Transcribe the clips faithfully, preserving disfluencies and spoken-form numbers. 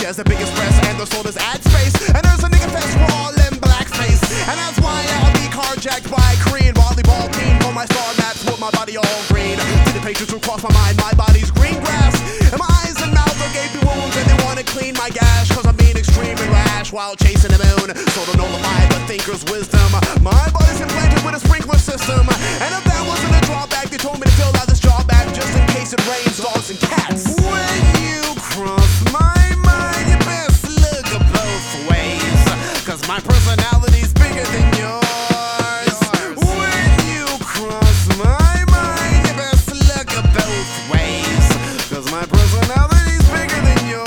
has the biggest breasts and the soldier's ad space. And there's a nigga fest for all in blackface. And that's why I'll be carjacked by a Korean volleyball team for my star maps with my body all green. To the patients who cross my mind, my body's green grass. And my eyes and mouth are gaping wounds, and they wanna clean my gash, cause I'm being extreme and rash while chasing the moon. So to nullify the thinker's wisdom, my body's implanted with a sprinkler system. And if that wasn't a drawback, they told me to fill out this job back just in case it rains dogs and cats. When you cross my mind, you best look both ways, cause my personality's bigger than yours. When you cross my mind, you best look both ways, cause my personality's bigger than yours.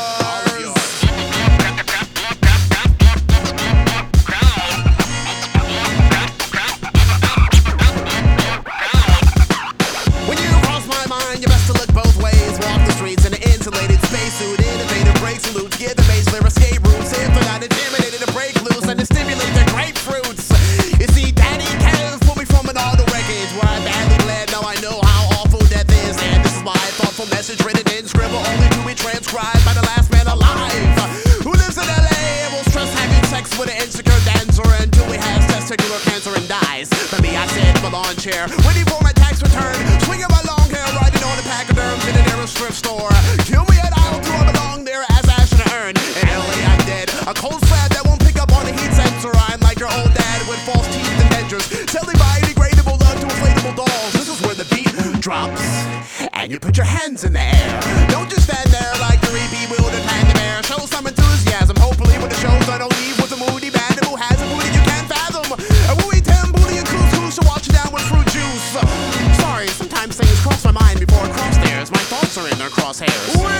When you cross my mind, you best to look both ways. Walk the streets in an insulated spacesuit, innovative break salute, give the base layer escape routes. If they're not intimidated to break loose and to stimulate their grapefruits. You see, Daddy Kev pulled me from an auto wreckage where I badly bled. Now I know how awful death is, and this is my thoughtful message written in scribble only to be transcribed by the last man alive who lives in L A and will stress having sex with an insecure dancer until he has testicular cancer and dies. For me, I sit in my lawn chair waiting for my tax return, swinging my long hair, riding on a pachyderms in an nearest thrift store. Kill me at aisle two, I belong there as ash in an urn. In L A, I'm dead, a cold slab that won't pick up on a heat sensor. I'm like your old dad with false teeth and dentures, selling biodegradable love to inflatable dolls. This is where the beat drops, and you put your hands in the air. Don't just stand there like you're E B bewildered panda bear. Show some enthusiasm, hopefully when the show's done, I'll leave with a moody band who has a booty you can't fathom. A wooey ten booty and couscous, so watch it down with fruit juice. Sorry, sometimes things cross my mind before it cross theirs. My thoughts are in their crosshairs.